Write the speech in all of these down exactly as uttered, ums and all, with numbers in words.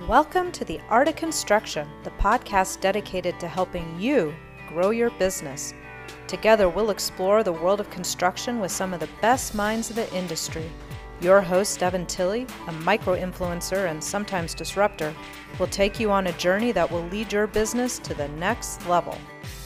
Welcome to The Art of Construction, the podcast dedicated to helping you grow your business. Together, we'll explore the world of construction with some of the best minds of the industry. Your host, Devin Tilley, a micro-influencer and sometimes disruptor, will take you on a journey that will lead your business to the next level.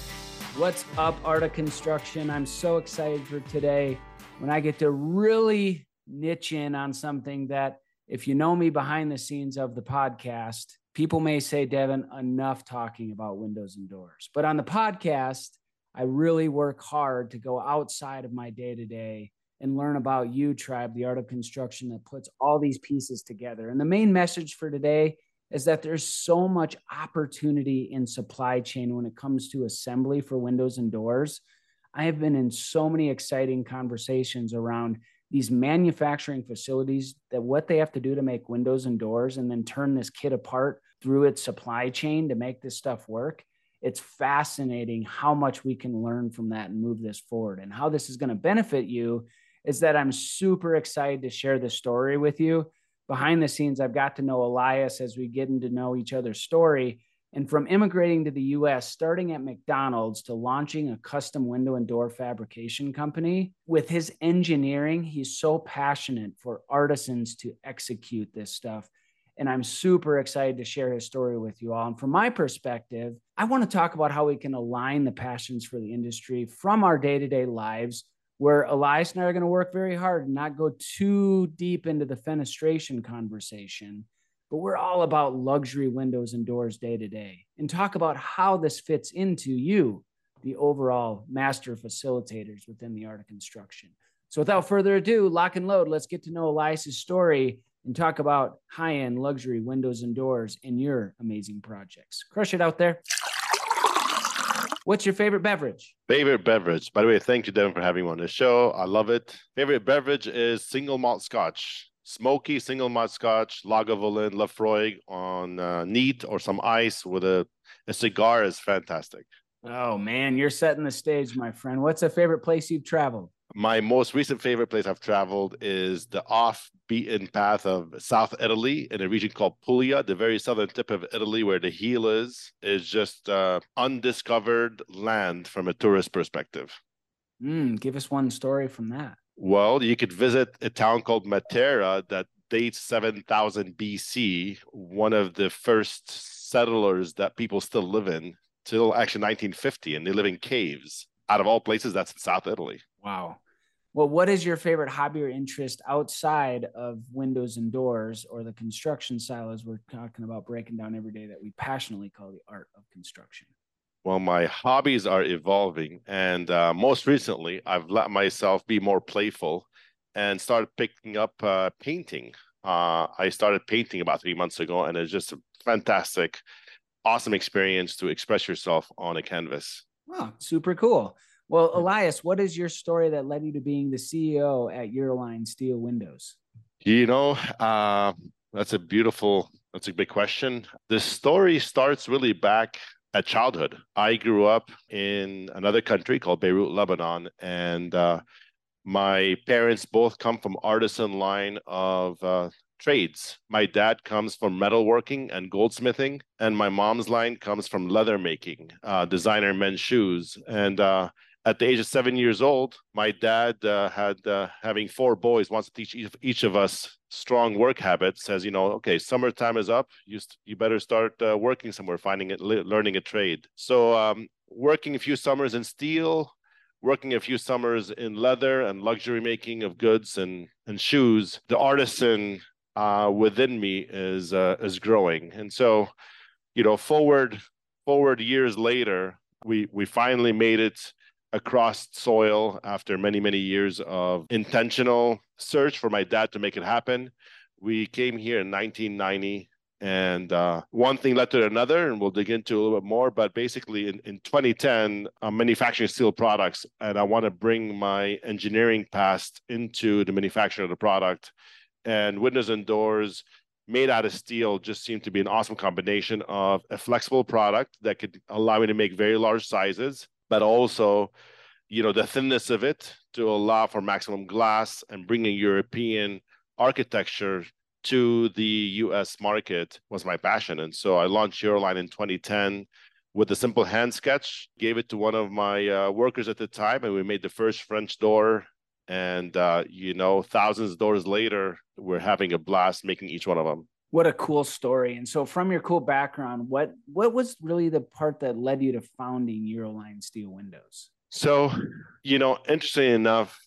What's up, Art of Construction? I'm so excited for today when I get to really niche in on something that, if you know me behind the scenes of the podcast, people may say, Devin, enough talking about windows and doors. But on the podcast, I really work hard to go outside of my day-to-day and learn about you, Tribe, the art of construction that puts all these pieces together. And the main message for today is that there's so much opportunity in supply chain when it comes to assembly for windows and doors. I have been in so many exciting conversations around these manufacturing facilities, that what they have to do to make windows and doors and then turn this kit apart through its supply chain to make this stuff work. It's fascinating how much we can learn from that and move this forward. And how this is going to benefit you is that I'm super excited to share this story with you. Behind the scenes, I've got to know Elias as we get to know each other's story. And from immigrating to the U S, starting at McDonald's to launching a custom window and door fabrication company, with his engineering, he's so passionate for artisans to execute this stuff. And I'm super excited to share his story with you all. And from my perspective, I want to talk about how we can align the passions for the industry from our day-to-day lives, where Elias and I are going to work very hard and not go too deep into the fenestration conversation. But we're all about luxury windows and doors day to day, and talk about how this fits into you, the overall master facilitators within the art of construction. So without further ado, lock and load, let's get to know Elias's story and talk about high-end luxury windows and doors in your amazing projects. Crush it out there. What's your favorite beverage? Favorite beverage. By the way, thank you, Devin, for having me on the show. I love it. Favorite beverage is single malt scotch. Smoky single malt scotch, Lagavulin, Lafroig on uh, neat or some ice with a, a cigar is fantastic. Oh, man, you're setting the stage, my friend. What's a favorite place you've traveled? My most recent favorite place I've traveled is the off-beaten path of South Italy in a region called Puglia, the very southern tip of Italy where the heel is, is just uh, undiscovered land from a tourist perspective. Mm, give us one story from that. Well, you could visit a town called Matera that dates seven thousand B C, one of the first settlers that people still live in, till actually nineteen fifty, and they live in caves. Out of all places, that's in South Italy. Wow. Well, what is your favorite hobby or interest outside of windows and doors, or the construction style, as we're talking about breaking down every day, that we passionately call the art of construction? Well, my hobbies are evolving, and uh, most recently, I've let myself be more playful and started picking up uh, painting. Uh, I started painting about three months ago, and it's just a fantastic, awesome experience to express yourself on a canvas. Wow, super cool. Well, Elias, what is your story that led you to being the C E O at Euroline Steel Windows? You know, uh, that's a beautiful, that's a big question. The story starts really back at childhood. I grew up in another country called Beirut, Lebanon, and uh, my parents both come from artisan line of uh, trades. My dad comes from metalworking and goldsmithing, and my mom's line comes from leather making, uh, designer men's shoes. And uh, at the age of seven years old, my dad uh, had, uh, having four boys, wants to teach each, each of us strong work habits, says, you know, okay, summertime is up. You, you better start uh, working somewhere, finding it, learning a trade. So um, working a few summers in steel, working a few summers in leather and luxury making of goods and, and shoes, the artisan uh, within me is, uh, is growing. And so, you know, forward, forward years later, we, we finally made it across soil after many, many years of intentional search for my dad to make it happen. We came here in nineteen ninety, and uh, one thing led to another, and we'll dig into a little bit more. But basically, in, in twenty ten, I'm manufacturing steel products, and I want to bring my engineering past into the manufacturing of the product. And windows and doors made out of steel just seemed to be an awesome combination of a flexible product that could allow me to make very large sizes, but also, you know, the thinness of it to allow for maximum glass and bringing European architecture to the U S market was my passion. And so I launched Euroline in twenty ten with a simple hand sketch, gave it to one of my uh, workers at the time, and we made the first French door. And, uh, you know, thousands of doors later, we're having a blast making each one of them. What a cool story. And so from your cool background, what what was really the part that led you to founding Euroline Steel Windows? So, you know, interestingly enough,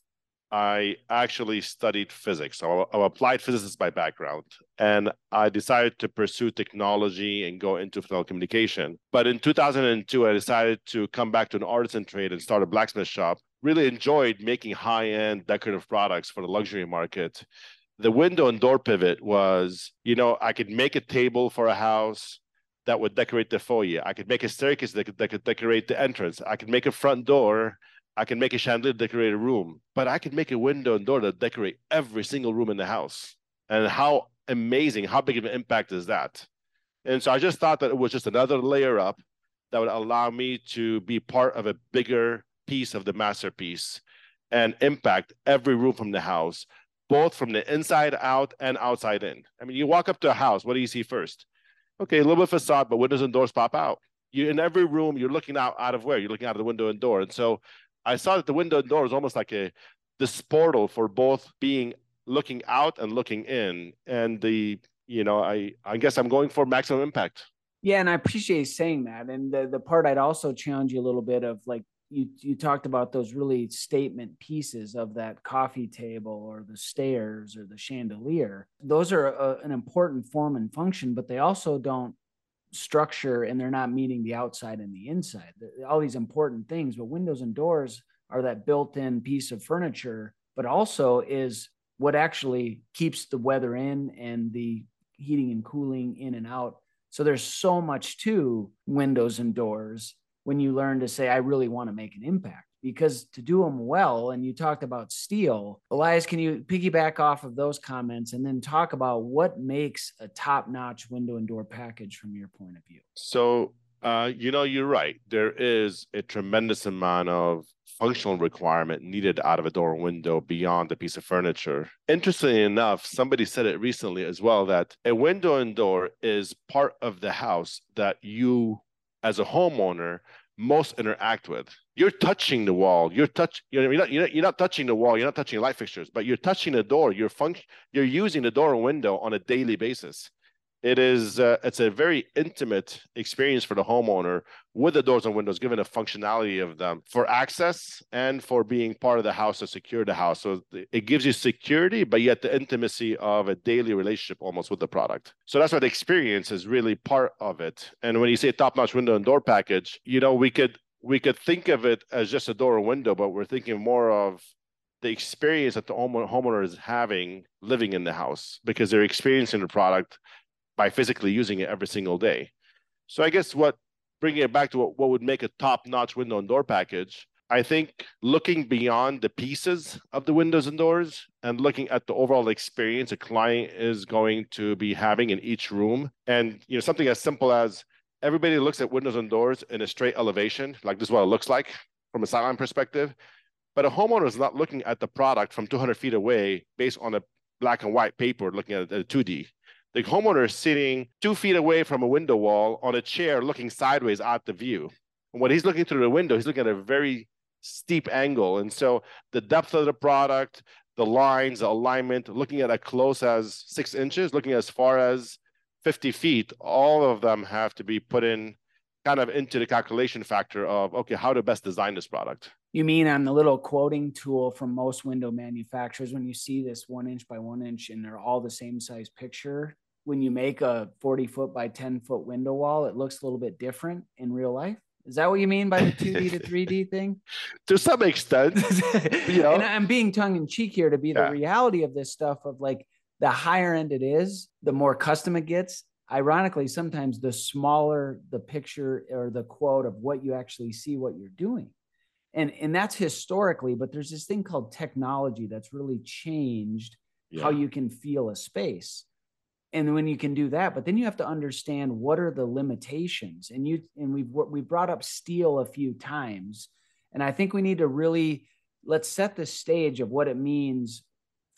I actually studied physics. I'm an applied physicist by background, and I decided to pursue technology and go into telecommunication. But in two thousand two, I decided to come back to an artisan trade and start a blacksmith shop. Really enjoyed making high-end decorative products for the luxury market. The window and door pivot was, you know, I could make a table for a house that would decorate the foyer. I could make a staircase that could, that could decorate the entrance. I could make a front door. I can make a chandelier decorate a room, but I can make a window and door that decorate every single room in the house. And how amazing, how big of an impact is that? And so I just thought that it was just another layer up that would allow me to be part of a bigger piece of the masterpiece and impact every room from the house, both from the inside out and outside in. I mean, you walk up to a house, what do you see first? Okay, a little bit of facade, but windows and doors pop out. You in every room, you're looking out, out of where? You're looking out of the window and door. And so I saw that the window and door is almost like a this portal for both being looking out and looking in. And the, you know, I I guess I'm going for maximum impact. Yeah, and I appreciate you saying that. And the, the part I'd also challenge you a little bit of, like, you you talked about those really statement pieces of that coffee table or the stairs or the chandelier. Those are a, an important form and function, but they also don't structure, and they're not meeting the outside and the inside, all these important things. But windows and doors are that built-in piece of furniture, but also is what actually keeps the weather in and the heating and cooling in and out. So there's so much to windows and doors when you learn to say, I really want to make an impact. Because to do them well, and you talked about steel, Elias, can you piggyback off of those comments and then talk about what makes a top-notch window and door package from your point of view? So, uh, you know, you're right. There is a tremendous amount of functional requirement needed out of a door and window beyond a piece of furniture. Interestingly enough, somebody said it recently as well, that a window and door is part of the house that you, as a homeowner, most interact with. You're touching the wall. You're touch. You're not. You're not, you're not touching the wall. You're not touching light fixtures, but you're touching the door. You're func- You're using the door and window on a daily basis. It is. Uh, it's a very intimate experience for the homeowner with the doors and windows, given the functionality of them for access and for being part of the house to secure the house. So it gives you security, but yet the intimacy of a daily relationship almost with the product. So that's why the experience is really part of it. And when you say top-notch window and door package, you know, we could we could think of it as just a door or window, but we're thinking more of the experience that the homeowner is having living in the house, because they're experiencing the product by physically using it every single day. So I guess what, bringing it back to what, what would make a top-notch window and door package, I think looking beyond the pieces of the windows and doors and looking at the overall experience a client is going to be having in each room. And, you know, something as simple as everybody looks at windows and doors in a straight elevation, like this is what it looks like from a sideline perspective. But a homeowner is not looking at the product from two hundred feet away based on a black and white paper, looking at a two D. The homeowner is sitting two feet away from a window wall on a chair looking sideways at the view. And when he's looking through the window, he's looking at a very steep angle. And so the depth of the product, the lines, the alignment, looking at as close as six inches, looking as far as fifty feet, all of them have to be put in kind of into the calculation factor of, okay, how to best design this product. You mean on the little quoting tool from most window manufacturers, when you see this one inch by one inch and they're all the same size picture, when you make a forty foot by ten foot window wall, it looks a little bit different in real life? Is that what you mean by the two D to three D thing? To some extent. You know? And I'm being tongue in cheek here to be the yeah. reality of this stuff of, like, the higher end it is, the more custom it gets. Ironically, sometimes the smaller the picture or the quote of what you actually see, what you're doing. And, and that's historically, but there's this thing called technology that's really changed yeah. how you can feel a space. And when you can do that, but then you have to understand what are the limitations. And you and we've we brought up steel a few times, and I think we need to really let's set the stage of what it means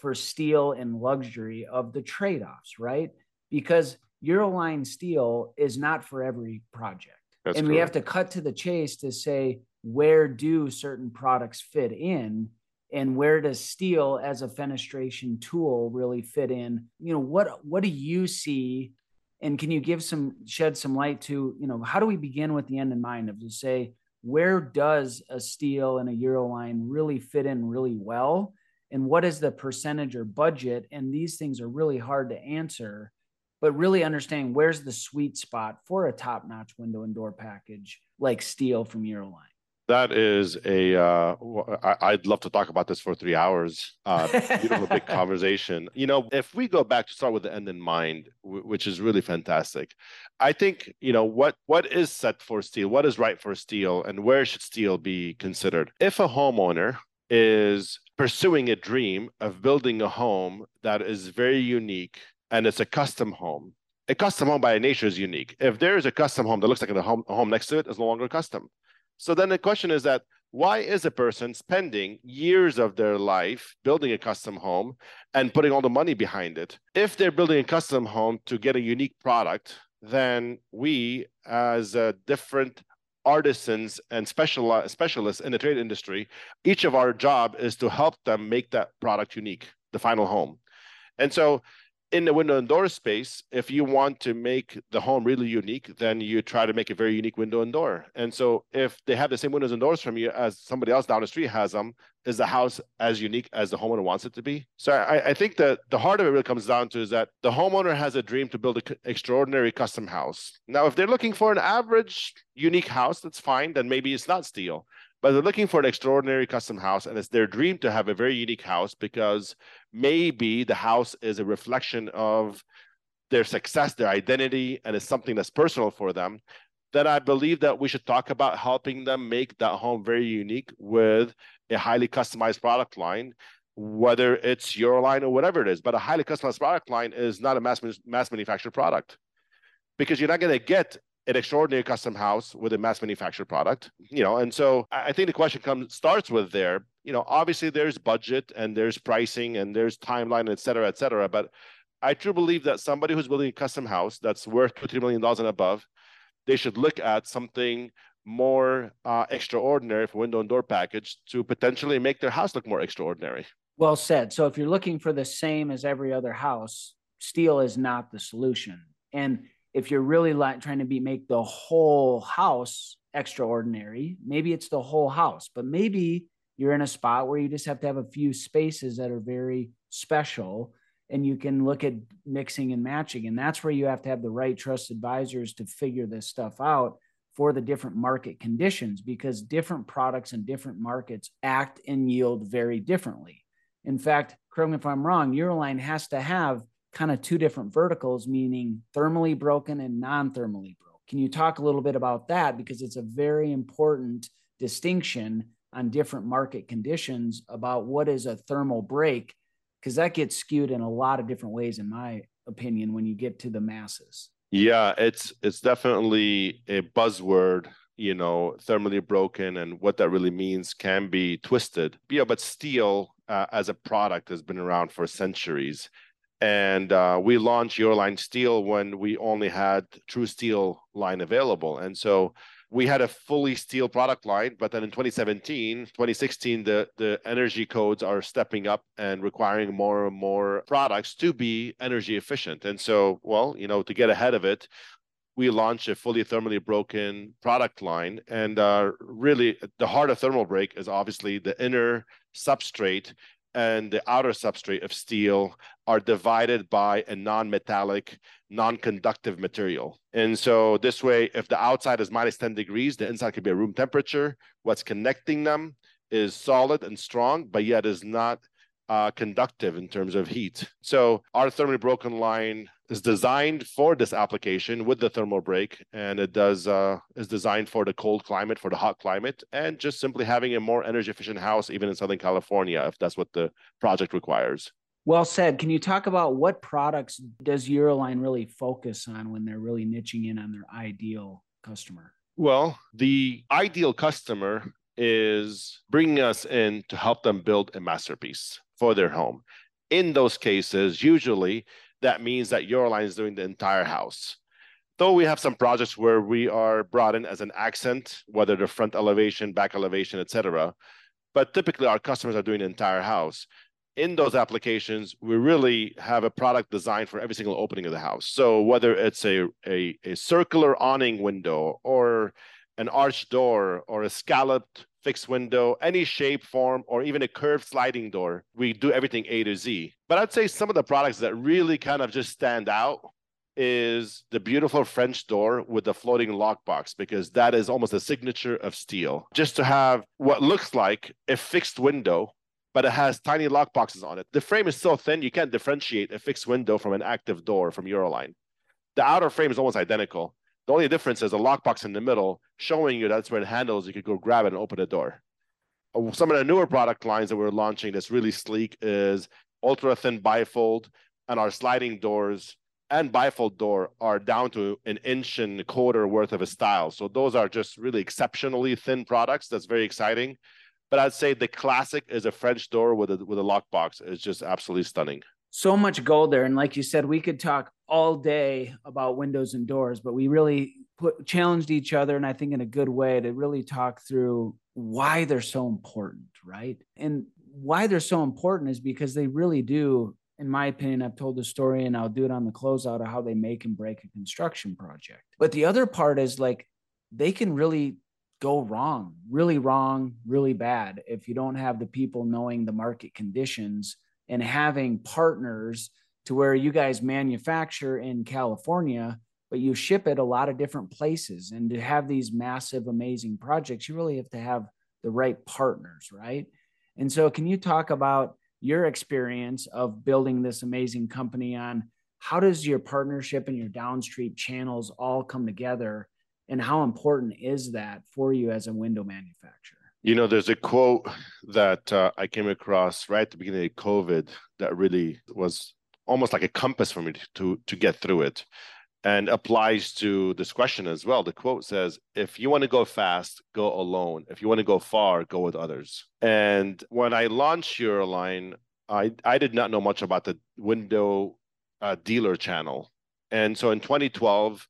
for steel and luxury of the trade-offs, right? Because Euroline steel is not for every project. That's and correct. We have to cut to the chase to say, where do certain products fit in? And where does steel as a fenestration tool really fit in? You know, what, what do you see? And can you give some, shed some light to, you know, how do we begin with the end in mind of to say, where does a steel and a Euroline really fit in really well? And what is the percentage or budget? And these things are really hard to answer, but really understanding where's the sweet spot for a top-notch window and door package like steel from Euroline. That is a, uh, I, I'd love to talk about this for three hours. Uh, beautiful big conversation. You know, if we go back to start with the end in mind, w- which is really fantastic. I think, you know, what what is set for steel? What is right for steel? And where should steel be considered? If a homeowner is pursuing a dream of building a home that is very unique and it's a custom home, a custom home by nature is unique. If there is a custom home that looks like a home, a home next to it, it's no longer custom. So then the question is that why is a person spending years of their life building a custom home and putting all the money behind it? If they're building a custom home to get a unique product, then we as uh, different artisans and special, specialists in the trade industry, each of our job is to help them make that product unique, the final home. And so in the window and door space, if you want to make the home really unique, then you try to make a very unique window and door. And so if they have the same windows and doors from you as somebody else down the street has them, is the house as unique as the homeowner wants it to be? So I, I think that the heart of it really comes down to is that the homeowner has a dream to build an extraordinary custom house. Now, if they're looking for an average unique house, that's fine. Then maybe it's not steel. But they're looking for an extraordinary custom house, and it's their dream to have a very unique house because maybe the house is a reflection of their success, their identity, and it's something that's personal for them. Then I believe that we should talk about helping them make that home very unique with a highly customized product line, whether it's Euroline or whatever it is. But a highly customized product line is not a mass, mass manufactured product because you're not going to get an extraordinary custom house with a mass manufactured product, you know, and so I think the question comes starts with there, you know, obviously there's budget and there's pricing and there's timeline, et cetera, et cetera. But I truly believe that somebody who's building a custom house that's worth two, three million dollars and above, they should look at something more uh, extraordinary for window and door package to potentially make their house look more extraordinary. Well said. So if you're looking for the same as every other house, steel is not the solution. And if you're really like trying to be make the whole house extraordinary, maybe it's the whole house, but maybe you're in a spot where you just have to have a few spaces that are very special and you can look at mixing and matching. And that's where you have to have the right trust advisors to figure this stuff out for the different market conditions, because different products and different markets act and yield very differently. In fact, correct me if I'm wrong, Euroline has to have kind of two different verticals, meaning thermally broken and non-thermally broken. Can you talk a little bit about that? Because it's a very important distinction on different market conditions about what is a thermal break, because that gets skewed in a lot of different ways, in my opinion, when you get to the masses. Yeah, it's it's definitely a buzzword, you know, thermally broken, and what that really means can be twisted. Yeah, but steel uh, as a product has been around for centuries. And uh, we launched Euroline Steel when we only had True Steel line available. And so we had a fully steel product line, but then in twenty seventeen, twenty sixteen, the, the energy codes are stepping up and requiring more and more products to be energy efficient. And so, well, you know, to get ahead of it, we launched a fully thermally broken product line. And uh, really, the heart of thermal break is obviously the inner substrate and the outer substrate of steel are divided by a non-metallic, non-conductive material. And so this way, if the outside is minus ten degrees, the inside could be a room temperature. What's connecting them is solid and strong, but yet is not uh, conductive in terms of heat. So our thermally broken line is designed for this application with the thermal break, and it does uh, is designed for the cold climate, for the hot climate, and just simply having a more energy efficient house, even in Southern California, if that's what the project requires. Well said. Can you talk about what products does Euroline really focus on when they're really niching in on their ideal customer? Well, the ideal customer is bringing us in to help them build a masterpiece for their home. In those cases, usually that means that Euroline is doing the entire house. Though we have some projects where we are brought in as an accent, whether the front elevation, back elevation, et cetera. But typically our customers are doing the entire house. In those applications, we really have a product designed for every single opening of the house. So whether it's a, a, a circular awning window or an arched door or a scalloped fixed window, any shape, form, or even a curved sliding door, we do everything A to Z. But I'd say some of the products that really kind of just stand out is the beautiful French door with the floating lockbox, because that is almost a signature of STIHL. Just to have what looks like a fixed window, but it has tiny lockboxes on it. The frame is so thin, you can't differentiate a fixed window from an active door from Euroline. The outer frame is almost identical. The only difference is a lockbox in the middle, showing you that's where it handles. You could go grab it and open the door. Some of the newer product lines that we're launching that's really sleek is ultra thin bifold, and our sliding doors and bifold door are down to an inch and a quarter worth of a style. So those are just really exceptionally thin products. That's very exciting. But I'd say the classic is a French door with a with a lockbox. It's just absolutely stunning. So much gold there. And like you said, we could talk all day about windows and doors, but we really put challenged each other, and I think in a good way, to really talk through why they're so important, right? And why they're so important is because they really do, in my opinion, I've told the story and I'll do it on the closeout of how they make and break a construction project. But the other part is like, they can really go wrong, really wrong, really bad if you don't have the people knowing the market conditions and having partners to where you guys manufacture in California, but you ship it a lot of different places. And to have these massive, amazing projects, you really have to have the right partners, right? And so can you talk about your experience of building this amazing company on how does your partnership and your downstream channels all come together, and how important is that for you as a window manufacturer? You know, there's a quote that uh, I came across right at the beginning of COVID that really was almost like a compass for me to, to get through it, and applies to this question as well. The quote says, if you want to go fast, go alone. If you want to go far, go with others. And when I launched Euroline, I, I did not know much about the window uh, dealer channel. And so in twenty twelve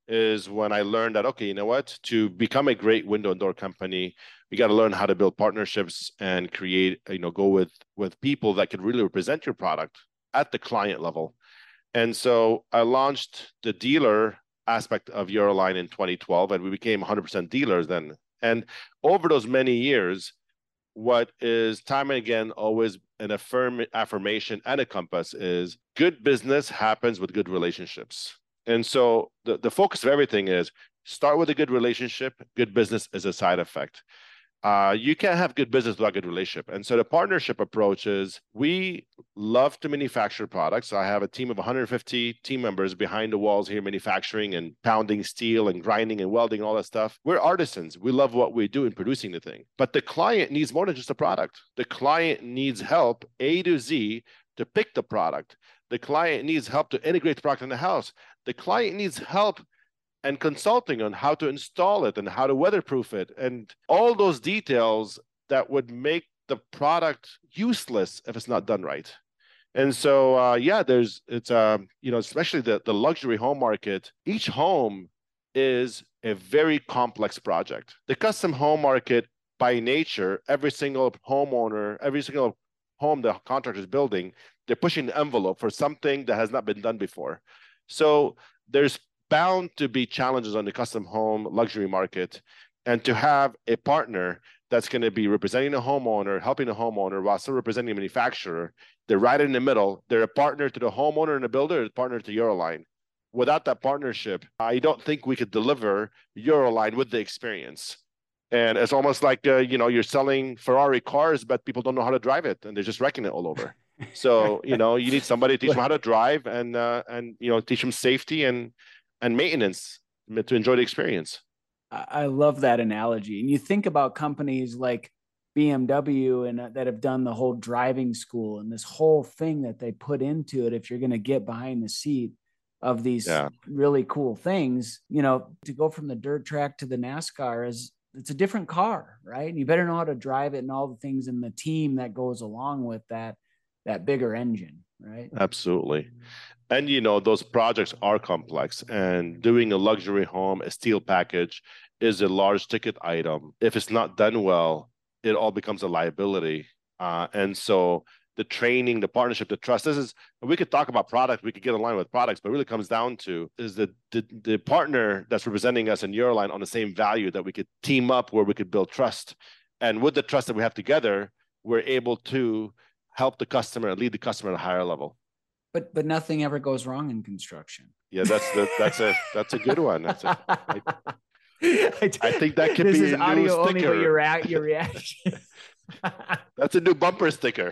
is when I learned that, okay, you know what, to become a great window and door company, we got to learn how to build partnerships and create, you know, go with, with people that could really represent your product at the client level. And so I launched the dealer aspect of Euroline in twenty twelve, and we became one hundred percent dealers then. And over those many years, what is time and again always an affirm, affirmation and a compass is good business happens with good relationships. And so the, the focus of everything is start with a good relationship. Good business is a side effect. Uh, you can't have good business without good relationship. And so the partnership approach is we love to manufacture products. I have a team of one hundred fifty team members behind the walls here manufacturing and pounding steel and grinding and welding and all that stuff. We're artisans. We love what we do in producing the thing. But the client needs more than just a product. The client needs help A to Z to pick the product. The client needs help to integrate the product in the house. The client needs help and consulting on how to install it and how to weatherproof it and all those details that would make the product useless if it's not done right. And so, uh, yeah, there's, it's, uh, you know, especially the, the luxury home market, each home is a very complex project. The custom home market by nature, every single homeowner, every single home the contractor is building, they're pushing the envelope for something that has not been done before. So there's bound to be challenges on the custom home luxury market, and to have a partner that's going to be representing the homeowner, helping the homeowner while still representing the manufacturer. They're right in the middle. They're a partner to the homeowner and the builder, a partner to Euroline. Without that partnership, I don't think we could deliver Euroline with the experience. And it's almost like, uh, you know, you're selling Ferrari cars, but people don't know how to drive it and they're just wrecking it all over. So, you know, you need somebody to teach them how to drive and, uh, and, you know, teach them safety and, and maintenance to enjoy the experience. I love that analogy. And you think about companies like B M W and uh, that have done the whole driving school and this whole thing that they put into it. If you're going to get behind the seat of these yeah. really cool things, you know, to go from the dirt track to the NASCAR is, it's a different car, right? And you better know how to drive it and all the things in the team that goes along with that. that bigger engine, right? Absolutely. And, you know, those projects are complex, and doing a luxury home, a steel package, is a large ticket item. If it's not done well, it all becomes a liability. Uh, and so the training, the partnership, the trust, this is, we could talk about product, we could get aligned with products, but it really comes down to is the, the, the partner that's representing us in Euroline on the same value that we could team up where we could build trust. And with the trust that we have together, we're able to help the customer and lead the customer at a higher level. But but nothing ever goes wrong in construction. Yeah, that's the, that's a that's a good one. That's a, I, I, I think that could this be is a new audio sticker. only, but your, rea- your reaction. That's a new bumper sticker.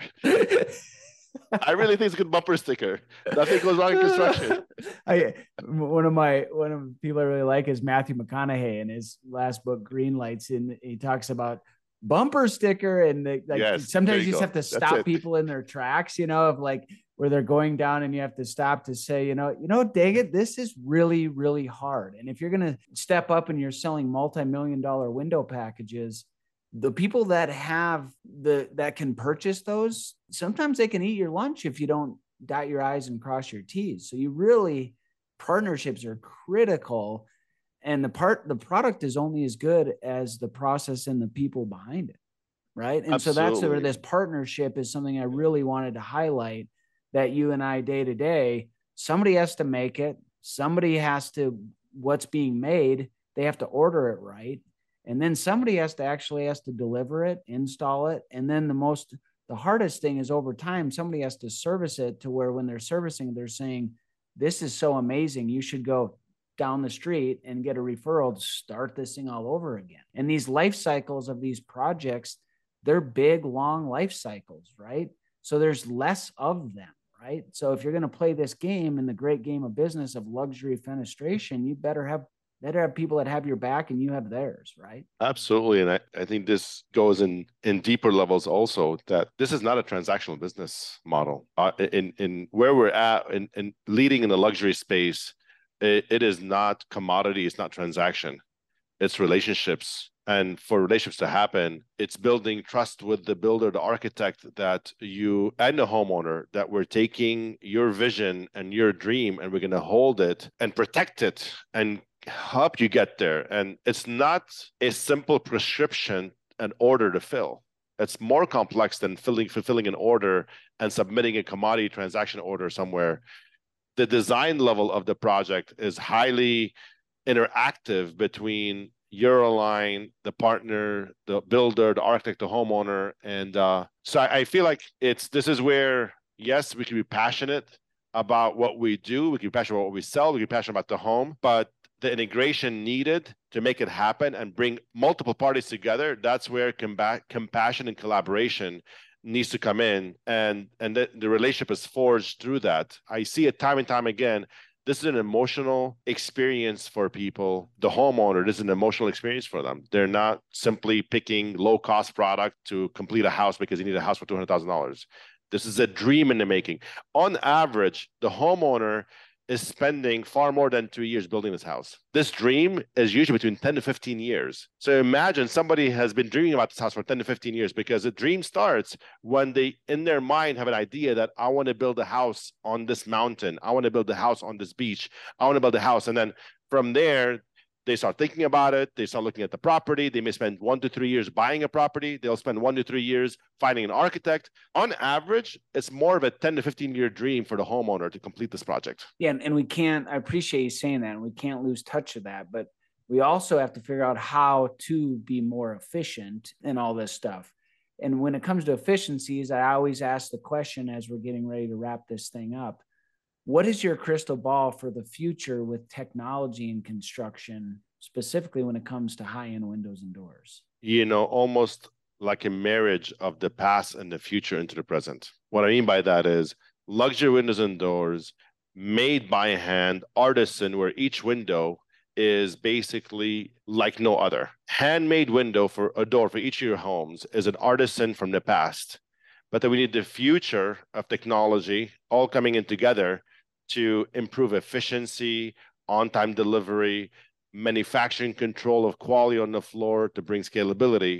I really think it's a good bumper sticker. Nothing goes wrong in construction. I one of my one of the people I really like is Matthew McConaughey in his last book, Green Lights, and he talks about bumper sticker and the, like yes, sometimes you, you just go. have to stop people in their tracks, you know, of like where they're going down, and you have to stop to say, you know, you know, dang it, this is really, really hard. And if you're going to step up and you're selling multi-million dollar window packages, the people that have the, that can purchase those, sometimes they can eat your lunch if you don't dot your I's and cross your T's. So you really, partnerships are critical, and the part, the product is only as good as the process and the people behind it. Right. And Absolutely. So that's where this partnership is something I really wanted to highlight, that you and I day to day, somebody has to make it. Somebody has to, what's being made, they have to order it right. And then somebody has to actually has to deliver it, install it. And then the most, the hardest thing is over time, somebody has to service it to where when they're servicing, they're saying, this is so amazing. You should go down the street and get a referral to start this thing all over again. And these life cycles of these projects, they're big, long life cycles, right? So there's less of them, right? So if you're going to play this game in the great game of business of luxury fenestration, you better have better have people that have your back and you have theirs, right? Absolutely. And I, I think this goes in in deeper levels also, that this is not a transactional business model. Uh, in in where we're at in, in leading in the luxury space, it, it is not commodity, it's not transaction, it's relationships. And for relationships to happen, it's building trust with the builder, the architect, that you and the homeowner, that we're taking your vision and your dream and we're going to hold it and protect it and help you get there. And it's not a simple prescription, an order to fill. It's more complex than filling, fulfilling an order and submitting a commodity transaction order somewhere. The design level of the project is highly interactive between Euroline, the partner, the builder, the architect, the homeowner. And uh, so I, I feel like it's, this is where, yes, we can be passionate about what we do. We can be passionate about what we sell. We can be passionate about the home, but the integration needed to make it happen and bring multiple parties together, that's where combat, compassion and collaboration needs to come in. And, and the, the relationship is forged through that. I see it time and time again. This is an emotional experience for people. The homeowner, this is an emotional experience for them. They're not simply picking low-cost product to complete a house because you need a house for two hundred thousand dollars. This is a dream in the making. On average, the homeowner is spending far more than two years building this house. This dream is usually between ten to fifteen years. So imagine somebody has been dreaming about this house for ten to fifteen years, because the dream starts when they, in their mind, have an idea that I want to build a house on this mountain. I want to build a house on this beach. I want to build a house. And then from there, they start thinking about it. They start looking at the property. They may spend one to three years buying a property. They'll spend one to three years finding an architect. On average, it's more of a ten to fifteen year dream for the homeowner to complete this project. Yeah. And, and we can't, I appreciate you saying that, and we can't lose touch of that, but we also have to figure out how to be more efficient in all this stuff. And when it comes to efficiencies, I always ask the question as we're getting ready to wrap this thing up: what is your crystal ball for the future with technology and construction, specifically when it comes to high-end windows and doors? You know, almost like a marriage of the past and the future into the present. What I mean by that is luxury windows and doors made by hand, artisan, where each window is basically like no other. Handmade window for a door for each of your homes is an artisan from the past. But then we need the future of technology all coming in together to improve efficiency, on-time delivery, manufacturing control of quality on the floor to bring scalability.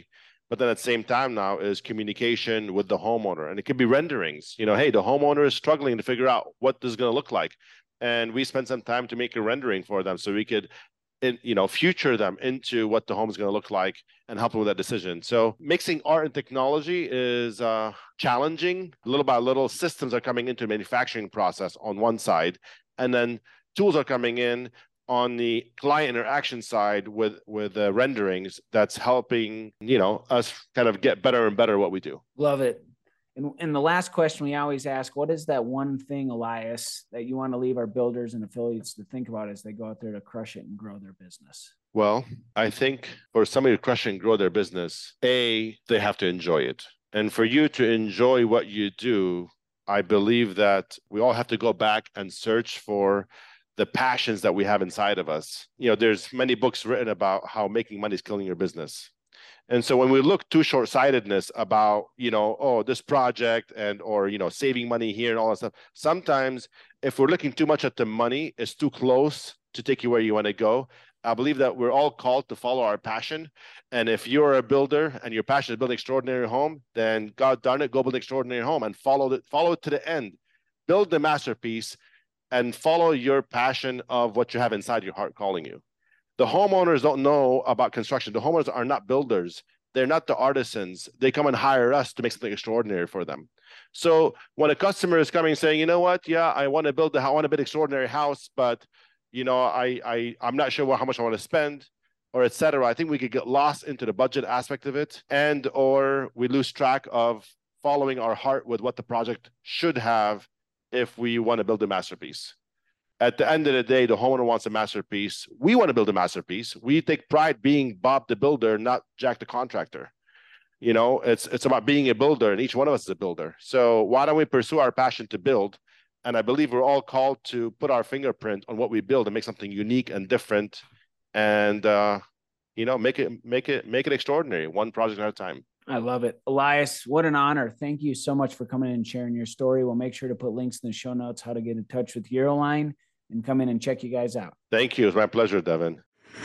But then at the same time now is communication with the homeowner. And it could be renderings. You know, hey, the homeowner is struggling to figure out what this is going to look like. And we spent some time to make a rendering for them so we could, in, you know, future them into what the home is going to look like and help them with that decision. So mixing art and technology is uh, challenging. Little by little, systems are coming into the manufacturing process on one side, and then tools are coming in on the client interaction side with with uh, renderings that's helping, you know, us kind of get better and better at what we do. Love it. And, and the last question we always ask, what is that one thing, Elias, that you want to leave our builders and affiliates to think about as they go out there to crush it and grow their business? Well, I think for somebody to crush and grow their business, A, they have to enjoy it. And for you to enjoy what you do, I believe that we all have to go back and search for the passions that we have inside of us. You know, there's many books written about how making money is killing your business. And so when we look too short-sightedness about, you know, oh, this project and, or, you know, saving money here and all that stuff, sometimes if we're looking too much at the money, it's too close to take you where you want to go. I believe that we're all called to follow our passion. And if you're a builder and your passion is building an extraordinary home, then God darn it, go build an extraordinary home and follow it, follow it to the end. Build the masterpiece and follow your passion of what you have inside your heart calling you. The homeowners don't know about construction. The homeowners are not builders. They're not the artisans. They come and hire us to make something extraordinary for them. So when a customer is coming saying, you know what, yeah, I want to build a, I want to build an extraordinary house, but you know, I, I, I'm not sure how much I want to spend, or et cetera. I think we could get lost into the budget aspect of it, and or we lose track of following our heart with what the project should have if we want to build a masterpiece. At the end of the day, the homeowner wants a masterpiece. We want to build a masterpiece. We take pride being Bob the builder, not Jack the contractor. You know, it's it's about being a builder, and each one of us is a builder. So why don't we pursue our passion to build? And I believe we're all called to put our fingerprint on what we build and make something unique and different, and uh, you know, make it make it make it extraordinary, one project at a time. I love it. Elias, what an honor. Thank you so much for coming in and sharing your story. We'll make sure to put links in the show notes, how to get in touch with Euroline and come in and check you guys out. Thank you. It's my pleasure, Devin.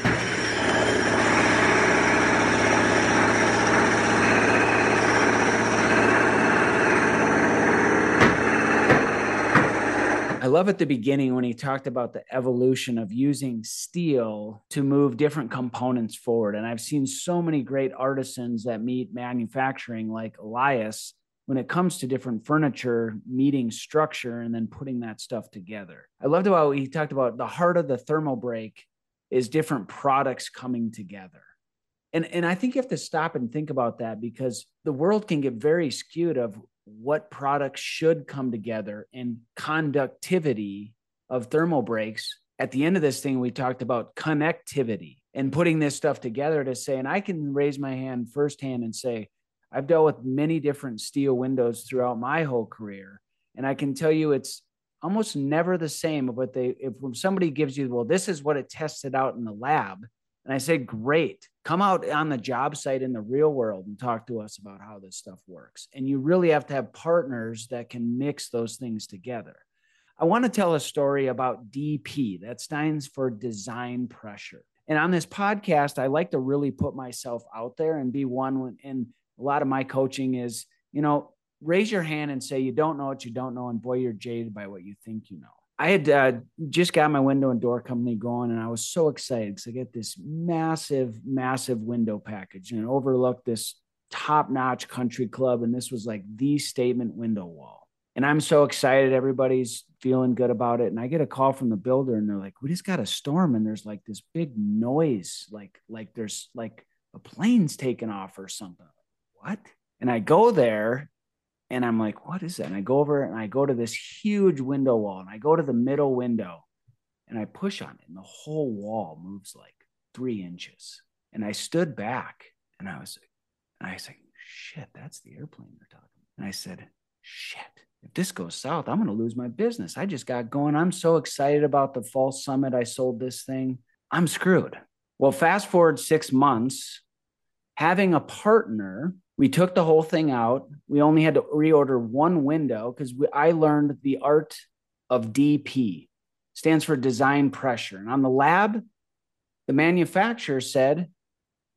I love at the beginning when he talked about the evolution of using steel to move different components forward. And I've seen so many great artisans that meet manufacturing like Elias when it comes to different furniture, meeting structure, and then putting that stuff together. I loved how he talked about the heart of the thermal break is different products coming together. And, and I think you have to stop and think about that, because the world can get very skewed of what products should come together, and conductivity of thermal breaks. At the end of this thing, we talked about connectivity and putting this stuff together to say, and I can raise my hand firsthand and say, I've dealt with many different steel windows throughout my whole career. And I can tell you it's almost never the same of what they, if when somebody gives you, well, this is what it tested out in the lab. And I said, great, come out on the job site in the real world and talk to us about how this stuff works. And you really have to have partners that can mix those things together. I want to tell a story about D P. That stands for design pressure. And on this podcast, I like to really put myself out there and be one. And a lot of my coaching is, you know, raise your hand and say, you don't know what you don't know. And boy, you're jaded by what you think you know. I had uh, just got my window and door company going, and I was so excited because I get this massive, massive window package and it overlooked this top-notch country club. And this was like the statement window wall. And I'm so excited. Everybody's feeling good about it. And I get a call from the builder and they're like, we just got a storm. And there's like this big noise, like, like there's like a plane's taking off or something. What? And I go there. And I'm like, what is that? And I go over and I go to this huge window wall and I go to the middle window and I push on it and the whole wall moves like three inches. And I stood back and I was, and I was like, shit, that's the airplane they're talking about. And I said, shit, if this goes south, I'm going to lose my business. I just got going. I'm so excited about the fall summit. I sold this thing. I'm screwed. Well, fast forward six months, having a partner, we took the whole thing out. We only had to reorder one window because I learned the art of D P, stands for design pressure. And on the lab, the manufacturer said,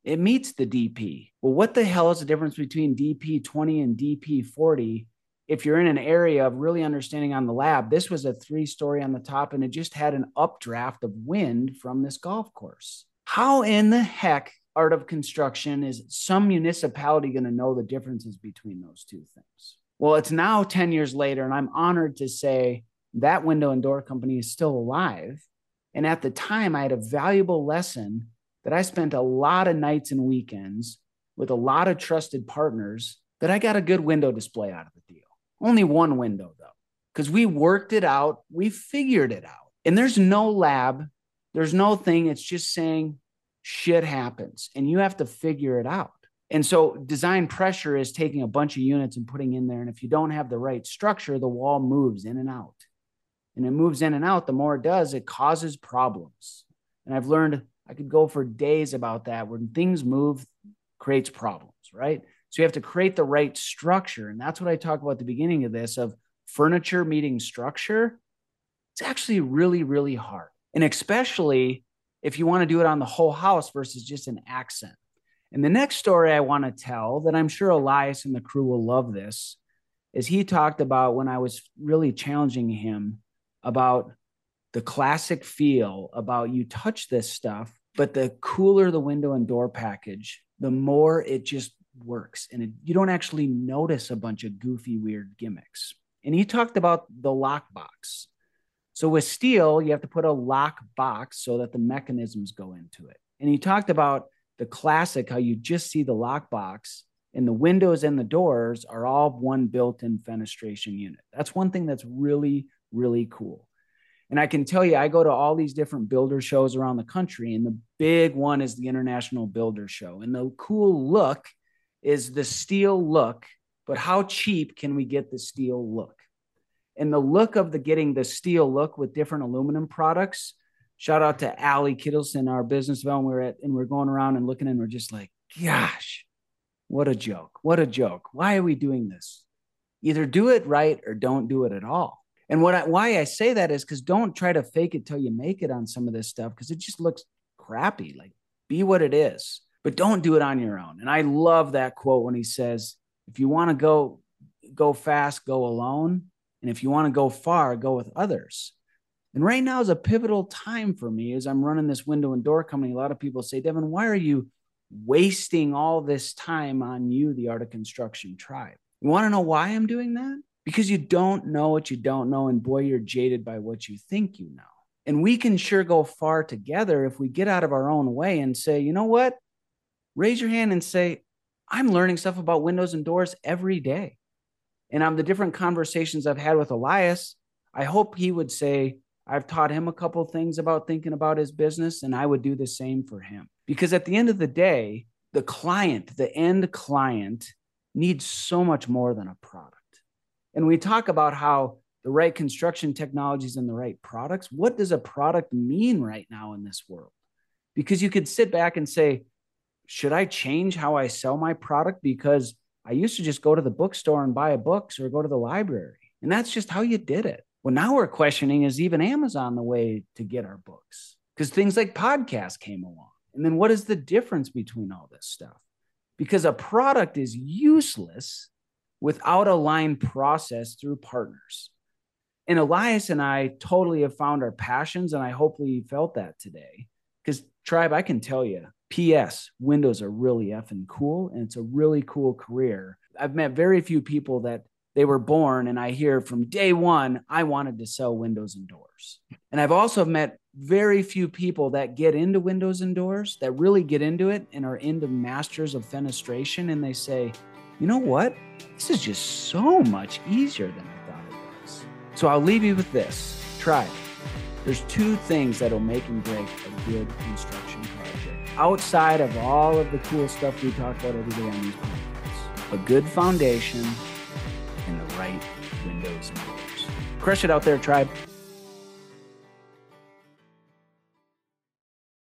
it meets the D P. Well, what the hell is the difference between D P twenty and D P forty? If you're in an area of really understanding on the lab, this was a three-story on the top, and it just had an updraft of wind from this golf course. How in the heck, art of construction, is some municipality going to know the differences between those two things? Well, it's now ten years later, and I'm honored to say that window and door company is still alive. And at the time, I had a valuable lesson that I spent a lot of nights and weekends with a lot of trusted partners that I got a good window display out of the deal. Only one window, though, because we worked it out. We figured it out. And there's no lab. There's no thing. It's just saying shit happens, and you have to figure it out. And so design pressure is taking a bunch of units and putting in there. And if you don't have the right structure, the wall moves in and out. And it moves in and out. The more it does, it causes problems. And I've learned I could go for days about that. When things move, creates problems, right? So you have to create the right structure. And that's what I talk about at the beginning of this, of furniture meeting structure. It's actually really, really hard. And especially if you want to do it on the whole house versus just an accent. And the next story I want to tell, that I'm sure Elias and the crew will love this, is he talked about when I was really challenging him about the classic feel, about you touch this stuff, but the cooler the window and door package, the more it just works. And it, you don't actually notice a bunch of goofy, weird gimmicks. And he talked about the lock box. So with steel, you have to put a lock box so that the mechanisms go into it. And he talked about the classic, how you just see the lock box and the windows and the doors are all one built-in fenestration unit. That's one thing that's really, really cool. And I can tell you, I go to all these different builder shows around the country, and the big one is the International Builder Show. And the cool look is the steel look, but how cheap can we get the steel look? And the look of the getting the steel look with different aluminum products, shout out to Allie Kittleson, our business development, we're at, and we're going around and looking and we're just like, gosh, what a joke. What a joke. Why are we doing this? Either do it right or don't do it at all. And what I, why I say that is because don't try to fake it till you make it on some of this stuff, because it just looks crappy. Like, be what it is, but don't do it on your own. And I love that quote when he says, if you want to go, go fast, go alone. And if you want to go far, go with others. And right now is a pivotal time for me as I'm running this window and door company. A lot of people say, Devin, why are you wasting all this time on you, the Art of Construction tribe? You want to know why I'm doing that? Because you don't know what you don't know. And boy, you're jaded by what you think you know. And we can sure go far together if we get out of our own way and say, you know what? Raise your hand and say, I'm learning stuff about windows and doors every day. And on the different conversations I've had with Elias, I hope he would say, I've taught him a couple of things about thinking about his business, and I would do the same for him. Because at the end of the day, the client, the end client, needs so much more than a product. And we talk about how the right construction technologies and the right products. What does a product mean right now in this world? Because you could sit back and say, should I change how I sell my product? Because I used to just go to the bookstore and buy books or go to the library. And that's just how you did it. Well, now we're questioning, is even Amazon the way to get our books? Because things like podcasts came along. And then what is the difference between all this stuff? Because a product is useless without a line process through partners. And Elias and I totally have found our passions, and I hopefully you felt that today. Because Tribe, I can tell you, P S, windows are really effing cool, and it's a really cool career. I've met very few people that they were born, and I hear from day one, I wanted to sell windows and doors. And I've also met very few people that get into windows and doors, that really get into it and are into masters of fenestration, and they say, you know what? This is just so much easier than I thought it was. So I'll leave you with this. Try it. There's two things that'll make and break a good construction project. Outside of all of the cool stuff we talk about every day on these podcasts, a good foundation and the right windows and doors. Crush it out there, Tribe.